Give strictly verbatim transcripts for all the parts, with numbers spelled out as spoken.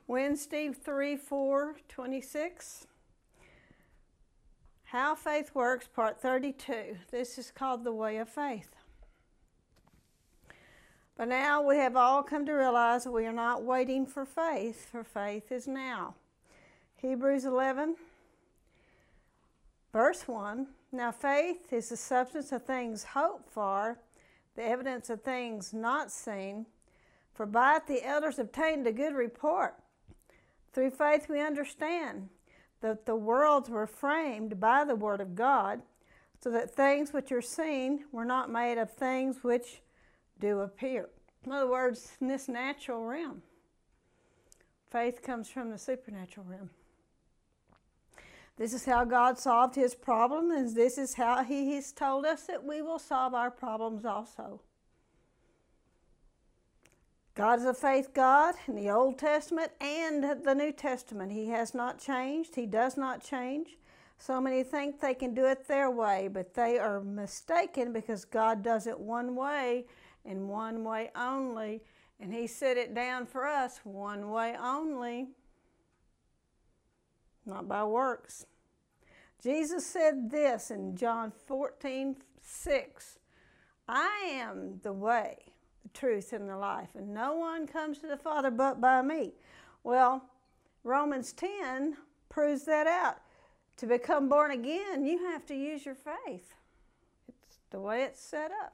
Wednesday, three four twenty-six. How Faith Works, Part thirty-two. This is called the Way of Faith. But now we have all come to realize that we are not waiting for faith, for faith is now. Hebrews eleven, verse one. Now faith is the substance of things hoped for, the evidence of things not seen. For by it the elders obtained a good report. Through faith we understand that the worlds were framed by the word of God, so that things which are seen were not made of things which do appear. In other words, in this natural realm, faith comes from the supernatural realm. This is how God solved his problem, and this is how he has told us that we will solve our problems also. God is a faith God in the Old Testament and the New Testament. He has not changed. He does not change. So many think they can do it their way, but they are mistaken, because God does it one way and one way only. And he set it down for us one way only, not by works. Jesus said this in John fourteen six, I am the way, the truth, and the life, and no one comes to the Father but by me. Well, Romans ten proves that out. To become born again, you have to use your faith. It's the way it's set up.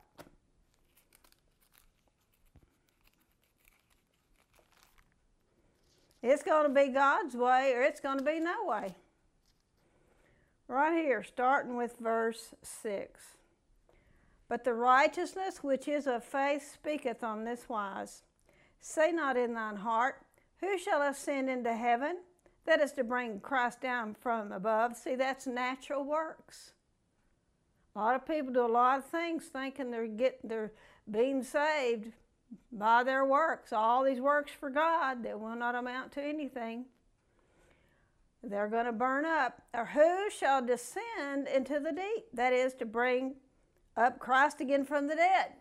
It's going to be God's way, or it's going to be no way. Right here, starting with verse six. But the righteousness which is of faith speaketh on this wise. Say not in thine heart, who shall ascend into heaven? That is to bring Christ down from above. See, that's natural works. A lot of people do a lot of things thinking they're, get, they're being saved by their works. All these works for God that will not amount to anything. They're going to burn up. Or who shall descend into the deep? That is to bring up Christ again from the dead.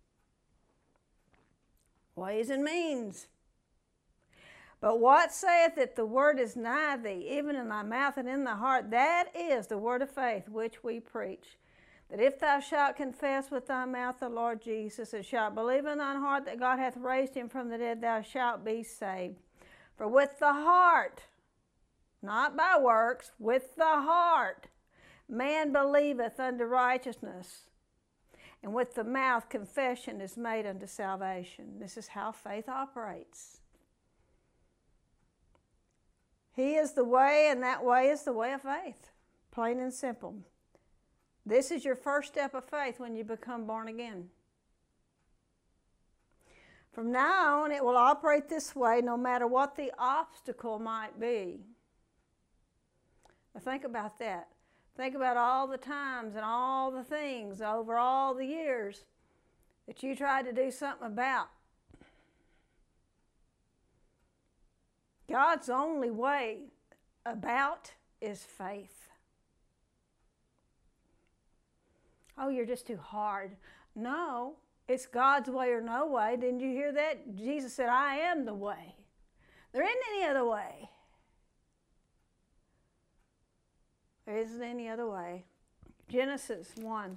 Ways and means. But what saith that the word is nigh thee, even in thy mouth and in thy heart? That is the word of faith which we preach. That if thou shalt confess with thy mouth the Lord Jesus, and shalt believe in thine heart that God hath raised him from the dead, thou shalt be saved. For with the heart, not by works, with the heart, man believeth unto righteousness, and with the mouth confession is made unto salvation. This is how faith operates. He is the way, and that way is the way of faith. Plain and simple. This is your first step of faith when you become born again. From now on, it will operate this way no matter what the obstacle might be. Now think about that. Think about all the times and all the things over all the years that you tried to do something about. God's only way about is faith. Oh, you're just too hard. No, it's God's way or no way. Didn't you hear that? Jesus said, I am the way. There isn't any other way. There isn't any other way. Genesis one.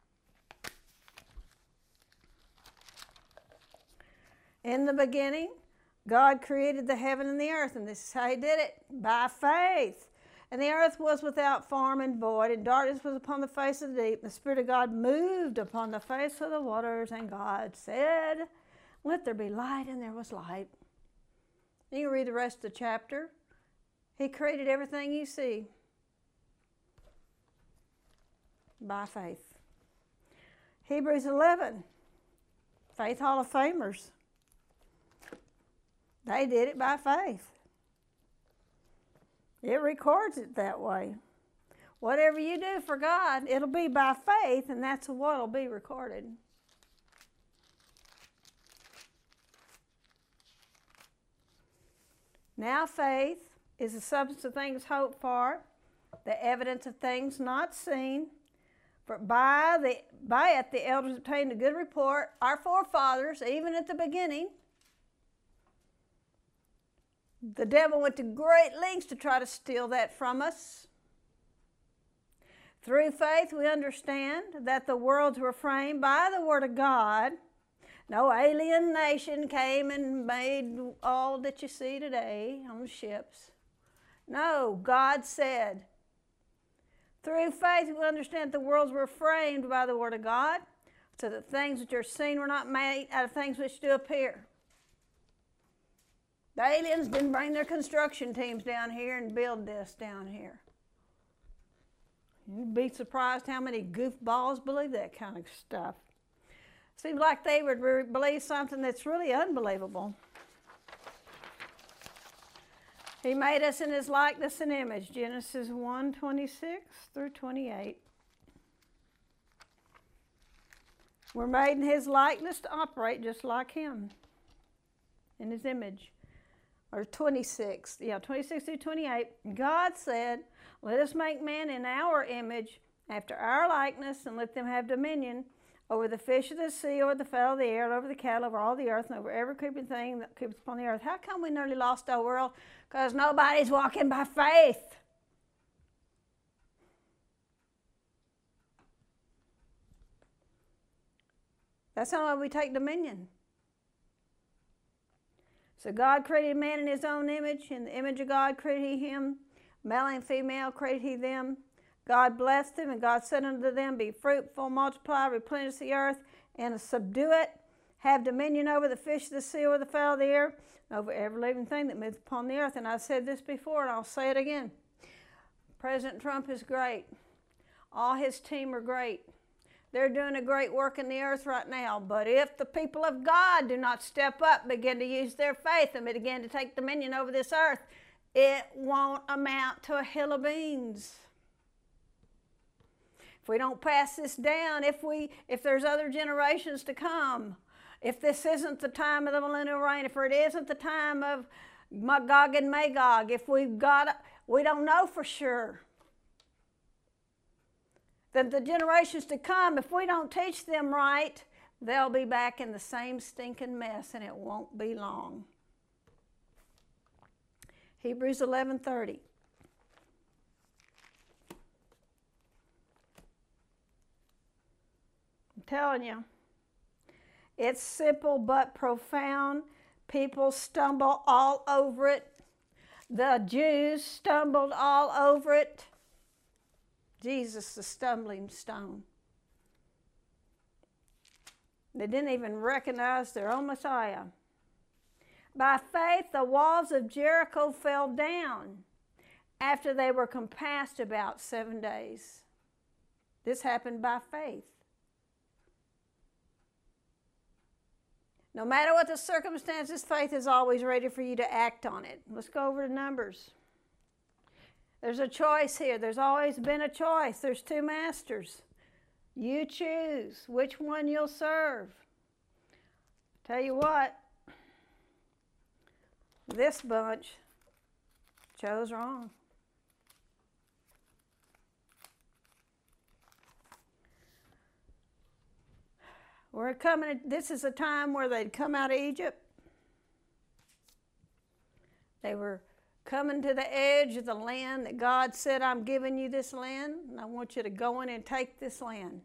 In the beginning, God created the heaven and the earth, and this is how he did it, by faith. And the earth was without form and void, and darkness was upon the face of the deep. And the Spirit of God moved upon the face of the waters, and God said, let there be light, and there was light. You can read the rest of the chapter. He created everything you see by faith. Hebrews eleven, Faith Hall of Famers. They did it by faith. It records it that way. Whatever you do for God, it'll be by faith, and that's what will be recorded. Now faith is the substance of things hoped for, the evidence of things not seen. For by, the, by it the elders obtained a good report. Our forefathers, even at the beginning, The devil went to great lengths to try to steal that from us. Through faith, we understand that the worlds were framed by the Word of God. No alien nation came and made all that you see today on ships. No, God said. Through faith, we understand the worlds were framed by the Word of God, so that things which are seen were not made out of things which do appear. The aliens didn't bring their construction teams down here and build this down here. You'd be surprised how many goofballs believe that kind of stuff. Seems like they would re- believe something that's really unbelievable. He made us in his likeness and image, Genesis one, twenty-six through twenty-eight. We're made in his likeness to operate just like him, in his image. Or twenty-six, yeah, twenty-six through twenty-eight. God said, let us make man in our image, after our likeness, and let them have dominion over the fish of the sea, over the fowl of the air, and over the cattle, over all the earth, and over every creeping thing that creeps upon the earth. How come we nearly lost our world? Because nobody's walking by faith. That's how we take dominion. So God created man in his own image. In the image of God created he him. Male and female created he them. God blessed them, and God said unto them, be fruitful, multiply, replenish the earth, and subdue it. Have dominion over the fish of the sea, over the fowl of the air, and over every living thing that moves upon the earth. And I've said this before, and I'll say it again. President Trump is great. All his team are great. They're doing a great work in the earth right now. But if the people of God do not step up, begin to use their faith, and begin to take dominion over this earth, it won't amount to a hill of beans. If we don't pass this down, if we, if there's other generations to come, if this isn't the time of the millennial reign, if it isn't the time of Magog and Magog, if we've got, we don't know for sure. That the generations to come, if we don't teach them right, they'll be back in the same stinking mess, and it won't be long. Hebrews eleven thirty. I'm telling you, it's simple but profound. People stumble all over it. The Jews stumbled all over it. Jesus, the stumbling stone. They didn't even recognize their own Messiah. By faith, the walls of Jericho fell down after they were compassed about seven days. This happened by faith. No matter what the circumstances, faith is always ready for you to act on it. Let's go over to Numbers. There's a choice here. There's always been a choice. There's two masters. You choose which one you'll serve. Tell you what, this bunch chose wrong. We're coming, this is a time where they'd come out of Egypt. They were coming to the edge of the land that God said, I'm giving you this land, and I want you to go in and take this land.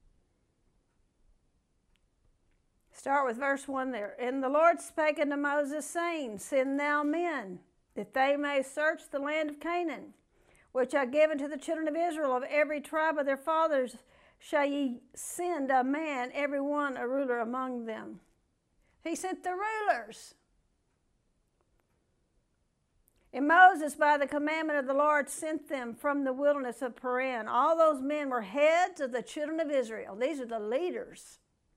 Start with verse one there. And the Lord spake unto Moses, saying, send thou men, that they may search the land of Canaan, which I give unto the children of Israel. Of every tribe of their fathers shall ye send a man, every one a ruler among them. He sent the rulers. And Moses, by the commandment of the Lord, sent them from the wilderness of Paran. All those men were heads of the children of Israel. These are the leaders.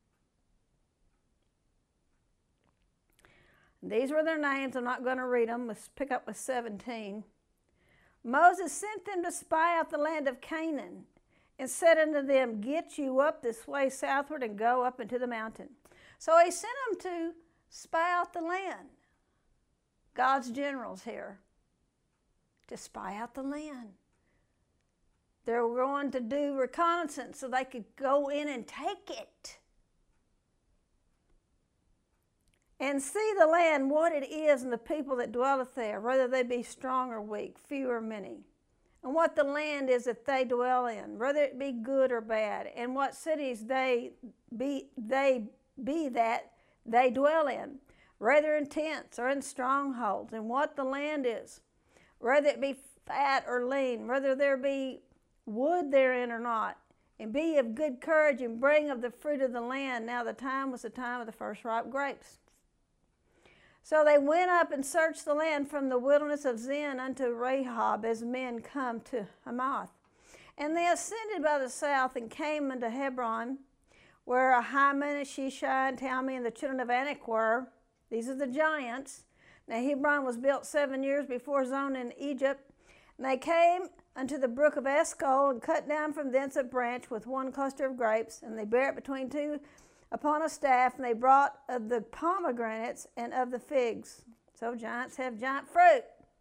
These were their names. I'm not going to read them. Let's pick up with seventeen. Moses sent them to spy out the land of Canaan, and said unto them, get you up this way southward, and go up into the mountain. So he sent them to spy out the land. God's generals here. To spy out the land. They were going to do reconnaissance so they could go in and take it. and see the land, what it is, and the people that dwelleth there, whether they be strong or weak, few or many. And what the land is that they dwell in, whether it be good or bad, and what cities they be, they be that they dwell in, whether in tents or in strongholds, and what the land is, whether it be fat or lean, whether there be wood therein or not. And be of good courage, and bring of the fruit of the land. Now the time was the time of the first ripe grapes. So they went up and searched the land from the wilderness of Zin unto Rehob, as men come to Hamath. And they ascended by the south, and came unto Hebron, where Ahiman and Sheshai and Talmi and the children of Anak were. These are the giants. Now Hebron was built seven years before Zoan in Egypt. And they came unto the brook of Eshcol, and cut down from thence a branch with one cluster of grapes, and they bare it between two upon a staff, and they brought of the pomegranates and of the figs. So giants have giant fruit.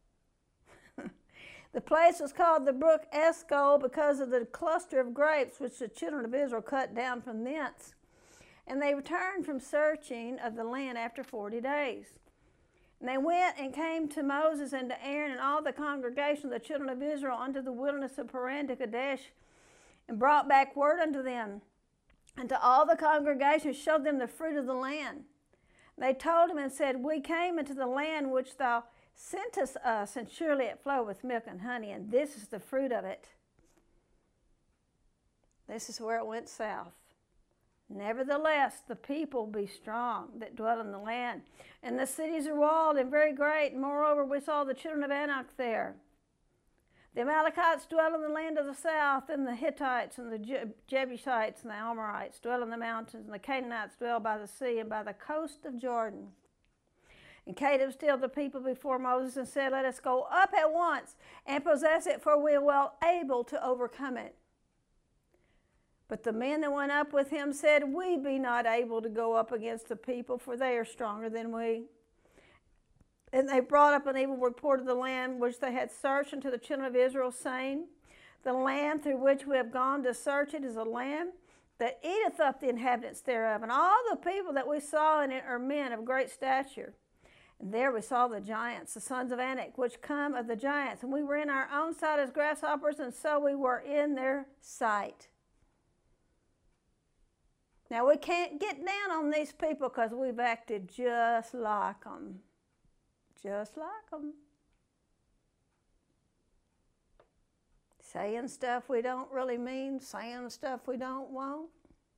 The place was called the brook Eshcol because of the cluster of grapes which the children of Israel cut down from thence. And they returned from searching of the land after forty days. And they went and came to Moses and to Aaron and all the congregation of the children of Israel unto the wilderness of Paran to Kadesh, and brought back word unto them. And to all the congregation showed them the fruit of the land. They told him and said, We came into the land which thou sentest us, and surely it flowed with milk and honey, and this is the fruit of it. This is where it went south. Nevertheless, the people be strong that dwell in the land, and the cities are walled and very great. And moreover, we saw the children of Anak there. The Amalekites dwell in the land of the south, and the Hittites and the Jebusites and the Amorites dwell in the mountains, and the Canaanites dwell by the sea and by the coast of Jordan. And Caleb stilled the people before Moses and said, Let us go up at once and possess it, for we are well able to overcome it. But the men that went up with him said, We be not able to go up against the people, for they are stronger than we. And they brought up an evil report of the land which they had searched unto the children of Israel, saying, The land through which we have gone to search it is a land that eateth up the inhabitants thereof. And all the people that we saw in it are men of great stature. And there we saw the giants, the sons of Anak, which come of the giants. And we were in our own sight as grasshoppers, and so we were in their sight. Now, we can't get down on these people because we've acted just like them. Just like them. Saying stuff we don't really mean, saying stuff we don't want.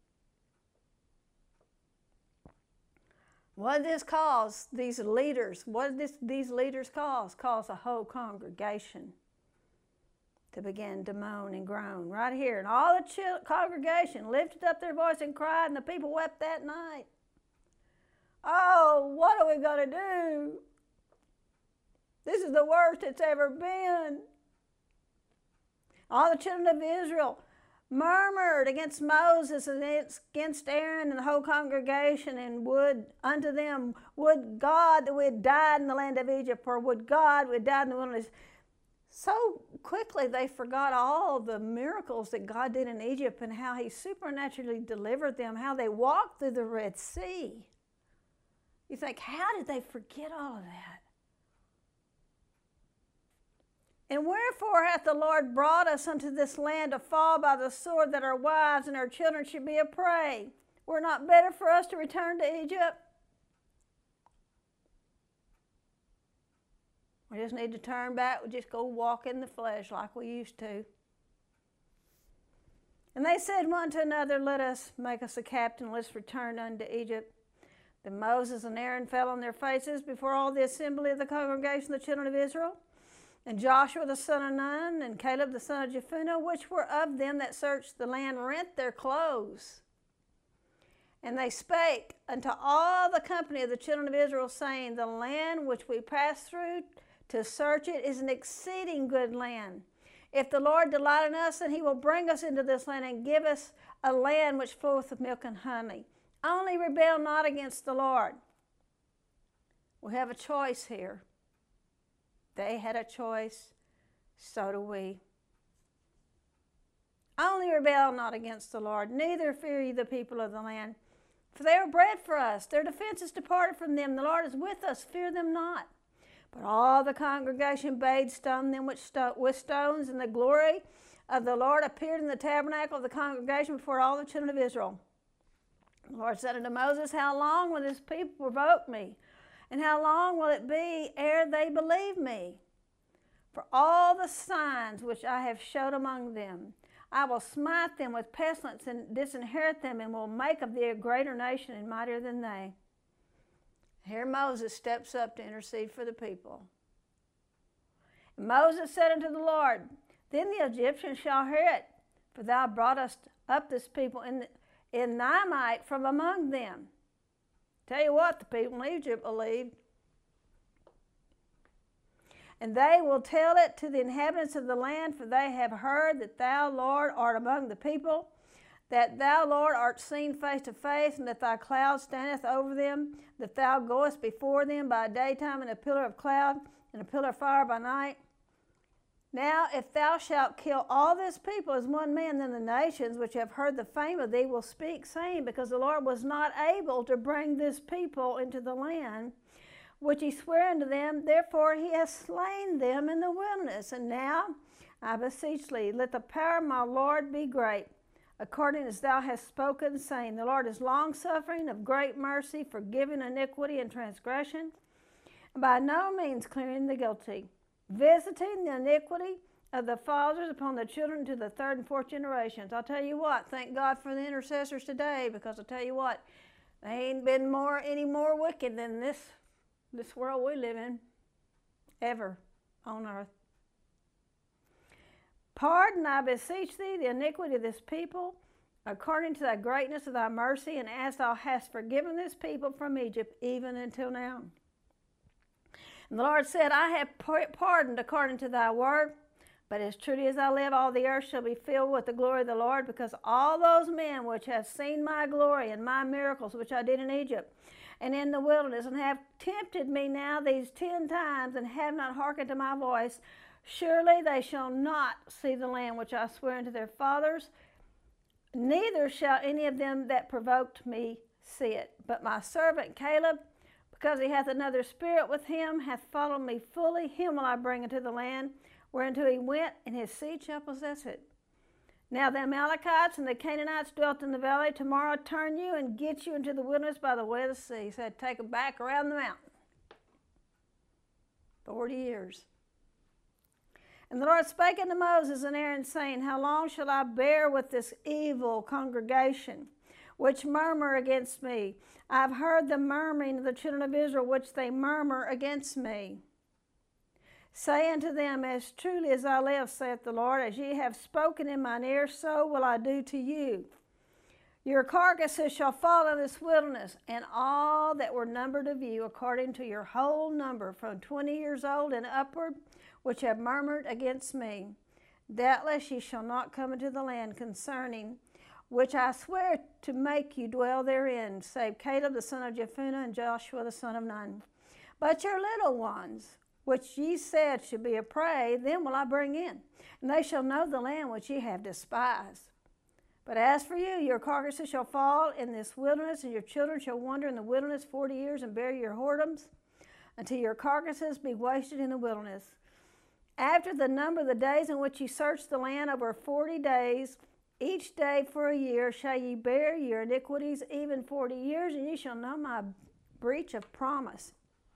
What did this cause these leaders? What did this, these leaders cause? Cause a whole congregation to begin to moan and groan right here. And all the ch- congregation lifted up their voice and cried, and the people wept that night. Oh, what are we going to do? This is the worst it's ever been. All the children of Israel murmured against Moses and against Aaron and the whole congregation, and would unto them, would God that we had died in the land of Egypt, or would God we had died in the wilderness. So quickly they forgot all the miracles that God did in Egypt and how he supernaturally delivered them, how they walked through the Red Sea. You think, how did they forget all of that? And wherefore hath the Lord brought us unto this land to fall by the sword, that our wives and our children should be a prey? Were it not better for us to return to Egypt? We just need to turn back. We just go walk in the flesh like we used to. And they said one to another, Let us make us a captain, let's return unto Egypt. Then Moses and Aaron fell on their faces before all the assembly of the congregation of the children of Israel. And Joshua the son of Nun and Caleb the son of Jephunneh, which were of them that searched the land, rent their clothes. And they spake unto all the company of the children of Israel, saying, The land which we passed through to search it is an exceeding good land. If the Lord delight in us, then he will bring us into this land and give us a land which floweth with milk and honey. Only rebel not against the Lord. We have a choice here. They had a choice, so do we. Only rebel not against the Lord, neither fear ye the people of the land. For they are bread for us. Their defense is departed from them. The Lord is with us. Fear them not. But all the congregation bade stone them with, sto- with stones, and the glory of the Lord appeared in the tabernacle of the congregation before all the children of Israel. The Lord said unto Moses, how long will this people provoke me? And how long will it be ere they believe me? For all the signs which I have showed among them, I will smite them with pestilence and disinherit them, and will make of thee a greater nation and mightier than they. Here Moses steps up to intercede for the people. And Moses said unto the Lord, then the Egyptians shall hear it, for thou broughtest up this people in, the, in thy might from among them. Tell you what, the people in Egypt believed. And they will tell it to the inhabitants of the land, for they have heard that thou, Lord, art among the people, that thou, Lord, art seen face to face, and that thy cloud standeth over them, that thou goest before them by daytime in a pillar of cloud and a pillar of fire by night. Now, if thou shalt kill all this people as one man, then the nations which have heard the fame of thee will speak, saying, because the Lord was not able to bring this people into the land which he sware unto them, therefore he has slain them in the wilderness. And now, I beseech thee, let the power of my Lord be great, according as thou hast spoken, saying, the Lord is longsuffering, of great mercy, forgiving iniquity and transgression, and by no means clearing the guilty, visiting the iniquity of the fathers upon the children to the third and fourth generations. I'll tell you what, thank God for the intercessors today, because I'll tell you what, they ain't been more any more wicked than this this world we live in ever on earth. Pardon, I beseech thee, the iniquity of this people, according to thy greatness of thy mercy, and as thou hast forgiven this people from Egypt, even until now. And the Lord said, I have pardoned according to thy word, but as truly as I live, all the earth shall be filled with the glory of the Lord, because all those men which have seen my glory and my miracles which I did in Egypt and in the wilderness, and have tempted me now these ten times, and have not hearkened to my voice, surely they shall not see the land which I swear unto their fathers, neither shall any of them that provoked me see it. But my servant Caleb, because he hath another spirit with him, hath followed me fully, him will I bring into the land whereunto he went, and his seed shall possess it. Now the Amalekites and the Canaanites dwelt in the valley. Tomorrow turn you and get you into the wilderness by the way of the sea. He said, take them back around the mountain. Forty years. And the Lord spake unto Moses and Aaron, saying, how long shall I bear with this evil congregation, which murmur against me? I have heard the murmuring of the children of Israel, which they murmur against me. Say unto them, as truly as I live, saith the Lord, as ye have spoken in mine ear, so will I do to you. Your carcasses shall fall in this wilderness, and all that were numbered of you, according to your whole number, from twenty years old and upward, which have murmured against me. Doubtless ye shall not come into the land concerning which I swear to make you dwell therein, save Caleb the son of Jephunneh and Joshua the son of Nun. But your little ones, which ye said should be a prey, them will I bring in, and they shall know the land which ye have despised. But as for you, your carcasses shall fall in this wilderness, and your children shall wander in the wilderness forty years, and bear your whoredoms, until your carcasses be wasted in the wilderness. After the number of the days in which ye search the land, over forty days, each day for a year, shall ye bear your iniquities, even forty years, and ye shall know my breach of promise.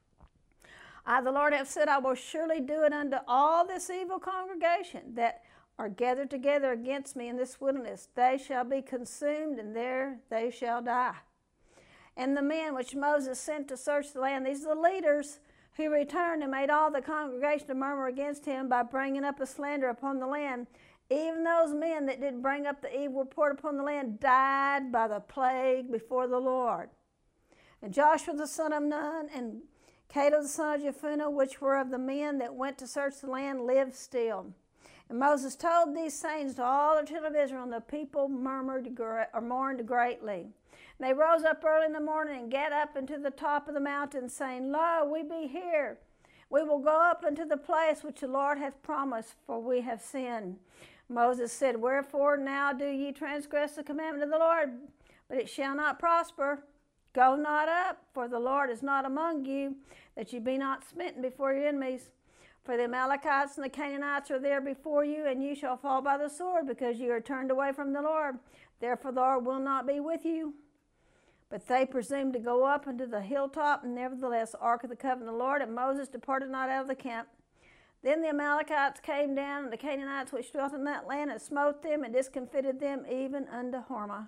I, the Lord, have said, I will surely do it unto all this evil congregation that are gathered together against me in this wilderness. They shall be consumed, and there they shall die. And the men which Moses sent to search the land, these are the leaders who returned and made all the congregation to murmur against him by bringing up a slander upon the land. Even those men that did bring up the evil report upon the land died by the plague before the Lord. And Joshua the son of Nun and Caleb the son of Jephunneh, which were of the men that went to search the land, lived still. And Moses told these sayings to all the children of Israel, and the people murmured or mourned greatly. And they rose up early in the morning and gat up into the top of the mountain, saying, Lo, we be here. We will go up into the place which the Lord hath promised, for we have sinned. Moses said, Wherefore now do ye transgress the commandment of the Lord? But it shall not prosper. Go not up, for the Lord is not among you, that ye be not smitten before your enemies. For the Amalekites and the Canaanites are there before you, and you shall fall by the sword, because you are turned away from the Lord. Therefore the Lord will not be with you. But they presumed to go up into the hilltop, and nevertheless the ark of the covenant of the Lord, and Moses departed not out of the camp. Then the Amalekites came down, and the Canaanites which dwelt in that land, and smote them, and discomfited them even unto Hormah.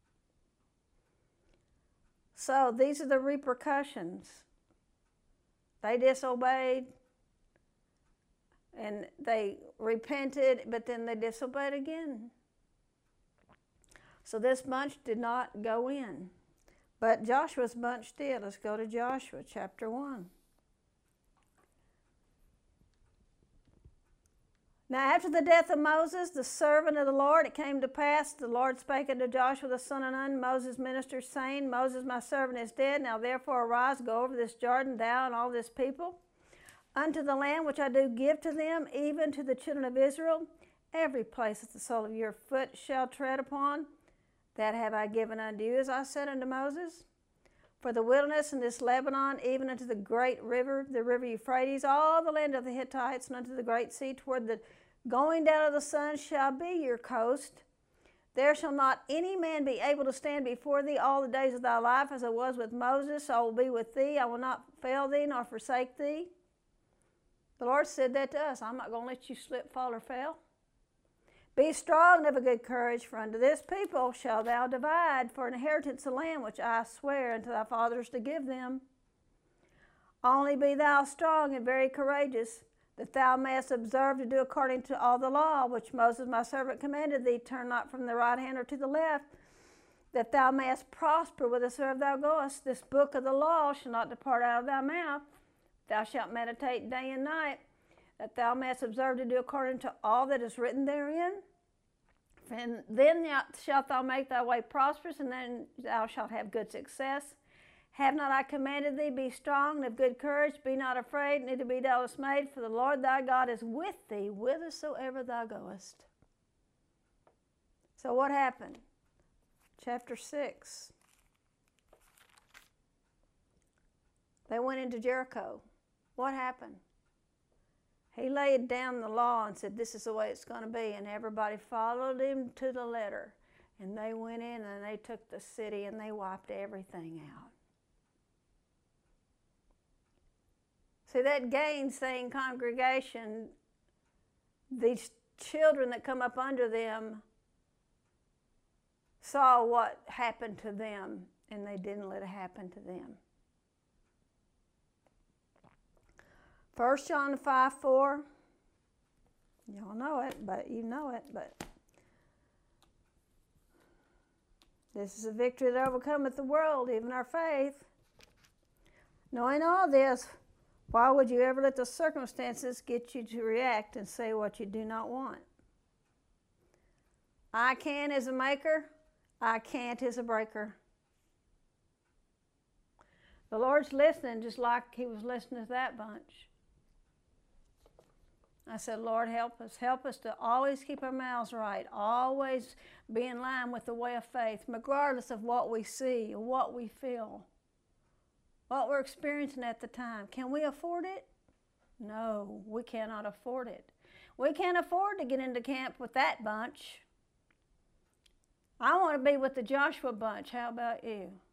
So these are the repercussions. They disobeyed, and they repented, but then they disobeyed again. So this bunch did not go in. But Joshua's bunch did. Let's go to Joshua chapter one. Now after the death of Moses, the servant of the Lord, it came to pass, the Lord spake unto Joshua the son of Nun, Moses' minister, saying, Moses my servant is dead. Now therefore arise, go over this Jordan, thou and all this people, unto the land which I do give to them, even to the children of Israel. Every place that the sole of your foot shall tread upon, that have I given unto you, as I said unto Moses. For the wilderness and this Lebanon, even unto the great river, the river Euphrates, all the land of the Hittites, and unto the great sea, toward the going down of the sun shall be your coast. There shall not any man be able to stand before thee all the days of thy life, as I was with Moses, so I will be with thee. I will not fail thee, nor forsake thee. The Lord said that to us. I'm not going to let you slip, fall, or fail. Be strong and of a good courage, for unto this people shalt thou divide for an inheritance the land which I swear unto thy fathers to give them. Only be thou strong and very courageous, that thou mayest observe to do according to all the law which Moses my servant commanded thee. Turn not from the right hand or to the left, that thou mayest prosper whithersoever thou goest. This book of the law shall not depart out of thy mouth. Thou shalt meditate day and night, that thou mayest observe to do according to all that is written therein. And then shalt thou make thy way prosperous, and then thou shalt have good success. Have not I commanded thee, be strong and of good courage, be not afraid, neither be thou dismayed, for the Lord thy God is with thee whithersoever thou goest. So what happened? Chapter six. They went into Jericho. What happened? He laid down the law and said, this is the way it's going to be. And everybody followed him to the letter. And they went in and they took the city and they wiped everything out. See, that gainsaying congregation, these children that come up under them saw what happened to them, and they didn't let it happen to them. First John five four, y'all know it, but you know it, but this is a victory that overcometh the world, even our faith. Knowing all this, why would you ever let the circumstances get you to react and say what you do not want? I can is a maker, I can't is a breaker. The Lord's listening just like he was listening to that bunch. I said, Lord, help us. Help us to always keep our mouths right, always be in line with the way of faith, regardless of what we see or what we feel, what we're experiencing at the time. Can we afford it? No, we cannot afford it. We can't afford to get into camp with that bunch. I want to be with the Joshua bunch. How about you?